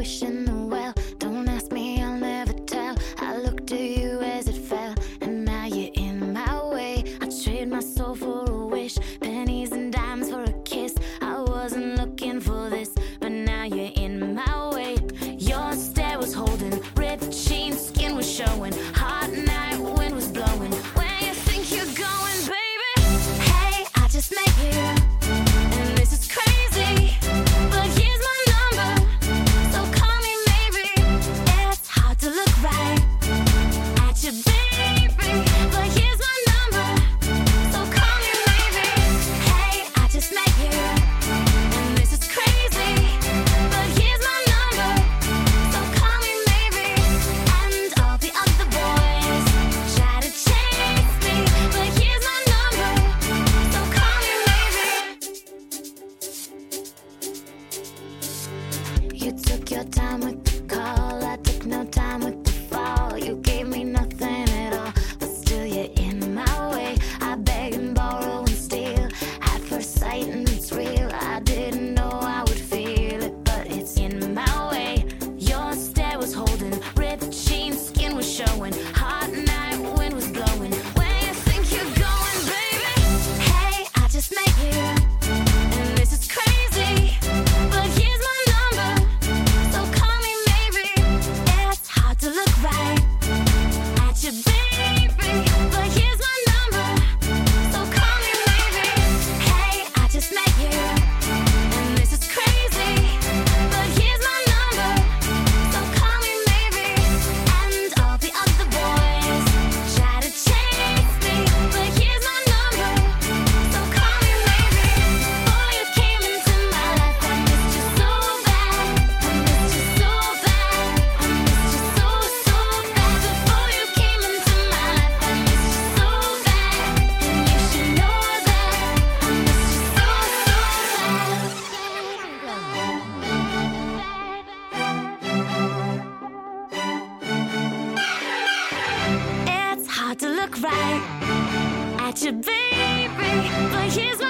wishing well. Don't ask me, I'll never tell. I looked at you as it fell, and now you're in my way. I trade my soul for a wish, pennies and dimes for a kiss. I wasn't looking for this, but now you're in my way. Your stare was holding, ripped jeans, skin was showing. Hot night, wind was blowing. Where you think you're going, baby? Hey, I just met you, and this is crazy, but here's my number, so call me maybe. It's hard to look right at you, baby, but here's my number, so call me maybe. Hey, I just met you, and this is crazy, but here's my number, so call me maybe. And all the other boys try to chase me, but here's my number, so call me maybe. You took your time with the call, I took no time with the fall. You gave me nothing at all, but still you're in my way. I beg and borrow and steal at first sight, and it's real. I didn't know I would feel it, but it's in my way. Your stare was holding, ripped jeans, skin was showing. Hot night, wind was blowing. Where you think you're going, baby? Hey, I just met you, and this is crazy, but here's my number, so call me maybe. It's hard to look right at you, baby, but here's my number, so call me maybe. Hey, I just met you, and this is crazy, but here's my number, so call me maybe. And all the other boys try to chase me, but here's my number, so call me maybe. Before you came into my life, I missed you so bad. I missed you so bad. I missed you so, so bad. Before you came into my life, I missed you so bad. And you should know that I missed you so, so bad. It's hard to look right at you, baby, but here's my